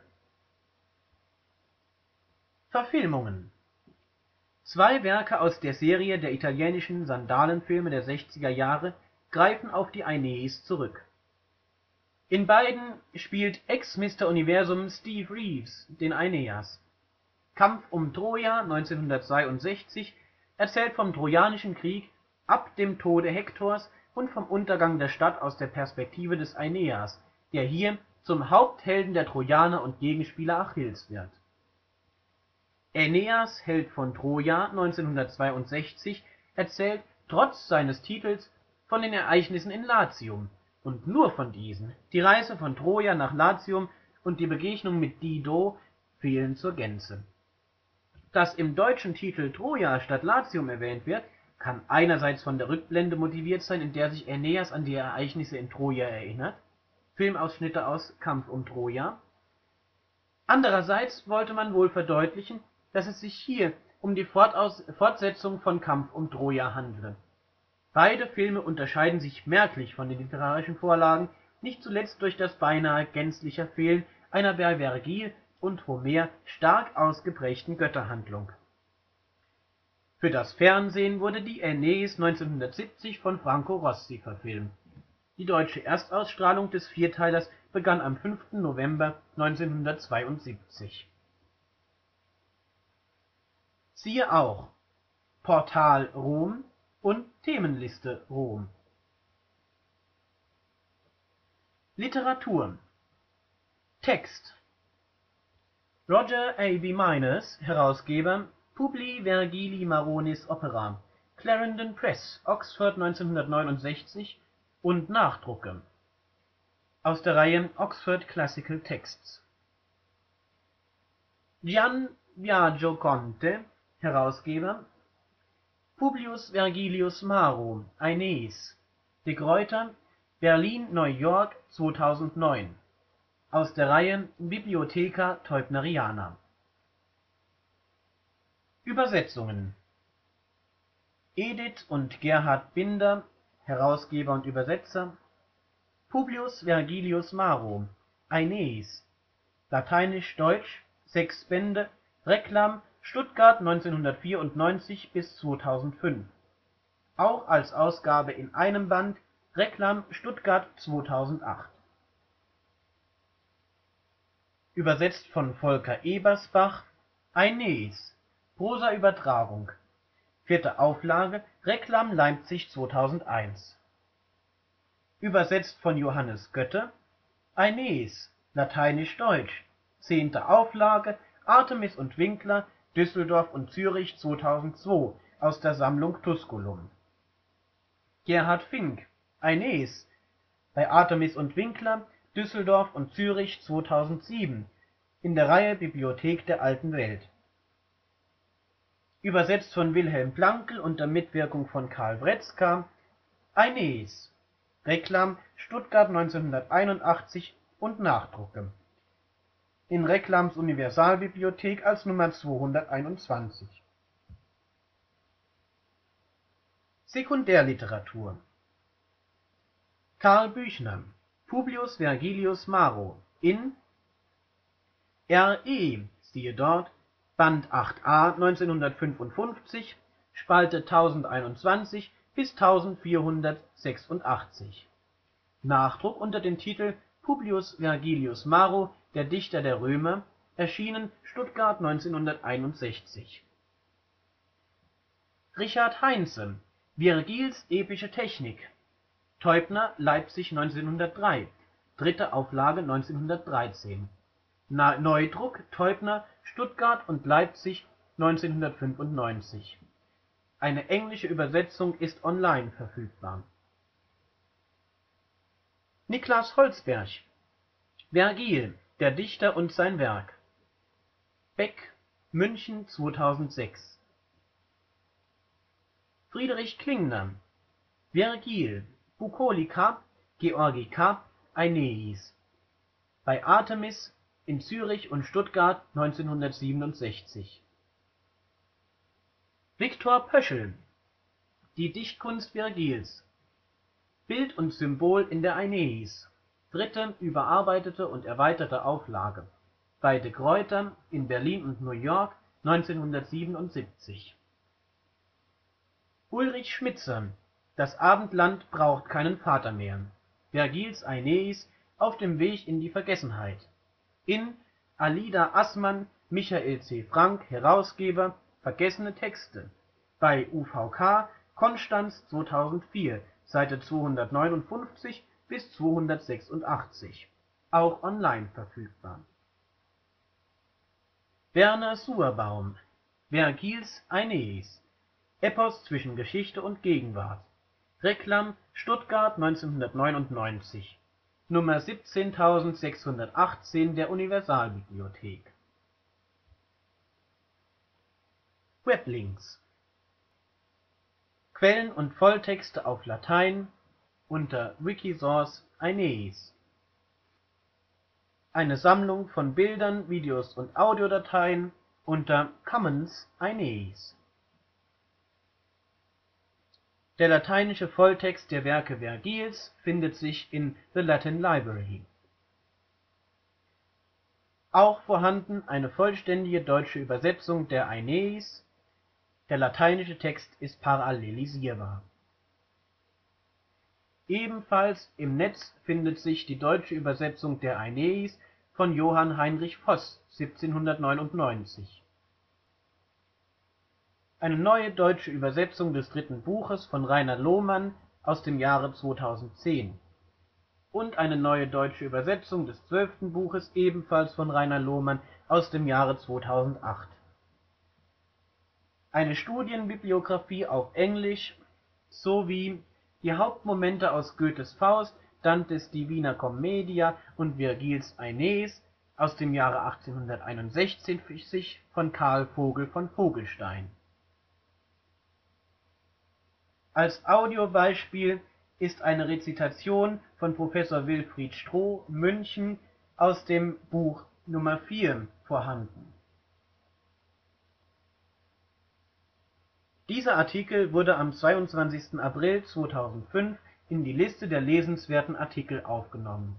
Verfilmungen. Zwei Werke aus der Serie der italienischen Sandalenfilme der sechziger Jahre greifen auf die Aeneis zurück. In beiden spielt Ex-Mister Universum Steve Reeves den Aeneas. Kampf um Troja neunzehnhundertzweiundsechzig erzählt vom Trojanischen Krieg ab dem Tode Hektors und vom Untergang der Stadt aus der Perspektive des Aeneas, der hier zum Haupthelden der Trojaner und Gegenspieler Achilles wird. Aeneas, Held von Troja neunzehnhundertzweiundsechzig erzählt trotz seines Titels von den Ereignissen in Latium und nur von diesen; die Reise von Troja nach Latium und die Begegnung mit Dido fehlen zur Gänze. Dass im deutschen Titel Troja statt Latium erwähnt wird, kann einerseits von der Rückblende motiviert sein, in der sich Aeneas an die Ereignisse in Troja erinnert (Filmausschnitte aus Kampf um Troja). Andererseits wollte man wohl verdeutlichen, dass es sich hier um die Fortaus Fortsetzung von Kampf um Troja handle. Beide Filme unterscheiden sich merklich von den literarischen Vorlagen, nicht zuletzt durch das beinahe gänzliche Fehlen einer bei Vergil und Homer stark ausgeprägten Götterhandlung. Für das Fernsehen wurde die Aeneis neunzehnhundertsiebzig von Franco Rossi verfilmt. Die deutsche Erstausstrahlung des Vierteilers begann am fünften November neunzehnhundertzweiundsiebzig. Siehe auch: Portal Rom und Themenliste Rom. Literatur. Text. Roger A. B. Myners, Herausgeber, Publi Vergili Maronis Opera, Clarendon Press, Oxford neunzehnhundertneunundsechzig und Nachdrucke. Aus der Reihe Oxford Classical Texts. Gian Biagio Conte, Herausgeber, Publius Vergilius Maro, Aeneis, De Gruyter, Berlin-New York zweitausendneun. Aus der Reihe Bibliotheca Teubneriana. Übersetzungen. Edith und Gerhard Binder, Herausgeber und Übersetzer, Publius Vergilius Maro, Aeneis, lateinisch-deutsch, sechs Bände, Reclam, Stuttgart neunzehnhundertvierundneunzig bis zweitausendfünf. Auch als Ausgabe in einem Band, Reclam, Stuttgart zweitausendacht. Übersetzt von Volker Ebersbach, Aeneis, Prosaübertragung, vierte Auflage, Reclam Leipzig zweitausendeins. Übersetzt von Johannes Götte, Aeneis, lateinisch-deutsch, zehnte Auflage, Artemis und Winkler, Düsseldorf und Zürich zweitausendzwei, aus der Sammlung Tusculum. Gerhard Fink, Aeneis, bei Artemis und Winkler, Düsseldorf und Zürich zweitausendsieben, in der Reihe Bibliothek der alten Welt. Übersetzt von Wilhelm Planckl unter Mitwirkung von Karl Wretzka, Aeneis, Reclam, Stuttgart neunzehnhunderteinundachtzig und Nachdrucke. In Reclams Universalbibliothek als Nummer zweihunderteinundzwanzig. Sekundärliteratur. Karl Büchner, Publius Vergilius Maro, in R E, siehe dort, Band acht a neunzehnhundertfünfundfünfzig, Spalte tausendeinundzwanzig bis eintausendvierhundertsechsundachtzig. Nachdruck unter dem Titel Publius Vergilius Maro, der Dichter der Römer, erschienen Stuttgart neunzehnhunderteinundsechzig. Richard Heinze: Virgils epische Technik. Teubner, Leipzig neunzehnhundertdrei, dritte Auflage neunzehnhundertdreizehn. Neudruck Teubner, Stuttgart und Leipzig neunzehnhundertfünfundneunzig. Eine englische Übersetzung ist online verfügbar. Niklas Holzberg: Vergil, der Dichter und sein Werk. Beck, München zweitausendsechs. Friedrich Klingner: Vergil, Bucolica Georgica Aeneis. Bei Artemis in Zürich und Stuttgart neunzehnhundertsiebenundsechzig. Viktor Pöschl: Die Dichtkunst Vergils. Bild und Symbol in der Aeneis, dritte, überarbeitete und erweiterte Auflage. Bei De Gruyter in Berlin und New York neunzehnhundertsiebenundsiebzig. Ulrich Schmitzer: Das Abendland braucht keinen Vater mehr. Vergils Aeneis auf dem Weg in die Vergessenheit. In: Alida Aßmann, Michael C. Frank, Herausgeber, Vergessene Texte. Bei U V K, Konstanz zweitausendvier, Seite zweihundertneunundfünfzig bis zweihundertsechsundachtzig. Auch online verfügbar. Werner Suhrbaum: Vergils Aeneis. Epos zwischen Geschichte und Gegenwart. Reklam, Stuttgart neunzehnhundertneunundneunzig, Nummer siebzehntausendsechshundertachtzehn der Universalbibliothek. Weblinks: Quellen und Volltexte auf Latein unter Wikisource Aeneis. Eine Sammlung von Bildern, Videos und Audiodateien unter Commons Aeneis. Der lateinische Volltext der Werke Vergils findet sich in The Latin Library. Auch vorhanden eine vollständige deutsche Übersetzung der Aeneis, der lateinische Text ist parallelisierbar. Ebenfalls im Netz findet sich die deutsche Übersetzung der Aeneis von Johann Heinrich Voß siebzehnhundertneunundneunzig. Eine neue deutsche Übersetzung des dritten Buches von Rainer Lohmann aus dem Jahre zweitausendzehn und eine neue deutsche Übersetzung des zwölften Buches ebenfalls von Rainer Lohmann aus dem Jahre zweitausendacht. Eine Studienbibliographie auf Englisch sowie die Hauptmomente aus Goethes Faust, Dantes Divina Commedia und Vergils Aeneis aus dem Jahre achtzehnhunderteinundsechzig von Karl Vogel von Vogelstein. Als Audiobeispiel ist eine Rezitation von Professor Wilfried Stroh, München, aus dem Buch Nummer vier vorhanden. Dieser Artikel wurde am zweiundzwanzigsten April zweitausendfünf in die Liste der lesenswerten Artikel aufgenommen.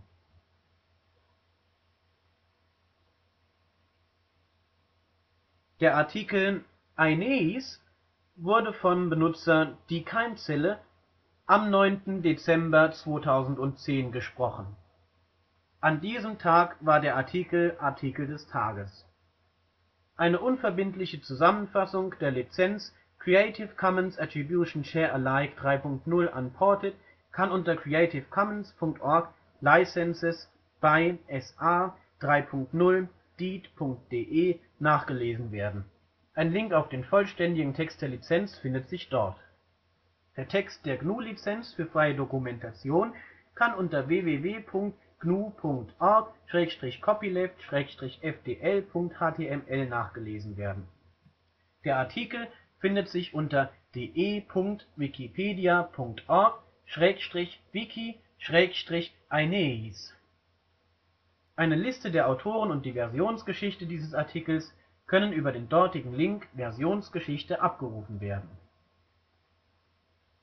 Der Artikel Aeneis wurde vom Benutzer Die Keimzelle am neunten Dezember zweitausendzehn gesprochen. An diesem Tag war der Artikel Artikel des Tages. Eine unverbindliche Zusammenfassung der Lizenz Creative Commons Attribution Share Alike drei Punkt null Unported kann unter creative commons Punkt org Licenses by S A drei Punkt null deed Punkt de nachgelesen werden. Ein Link auf den vollständigen Text der Lizenz findet sich dort. Der Text der G N U-Lizenz für freie Dokumentation kann unter w w w Punkt gnu Punkt org Schrägstrich copyleft Schrägstrich f d l Punkt h t m l nachgelesen werden. Der Artikel findet sich unter de Punkt wikipedia Punkt org Schrägstrich wiki Schrägstrich Aeneis. Eine Liste der Autoren und die Versionsgeschichte dieses Artikels können über den dortigen Link Versionsgeschichte abgerufen werden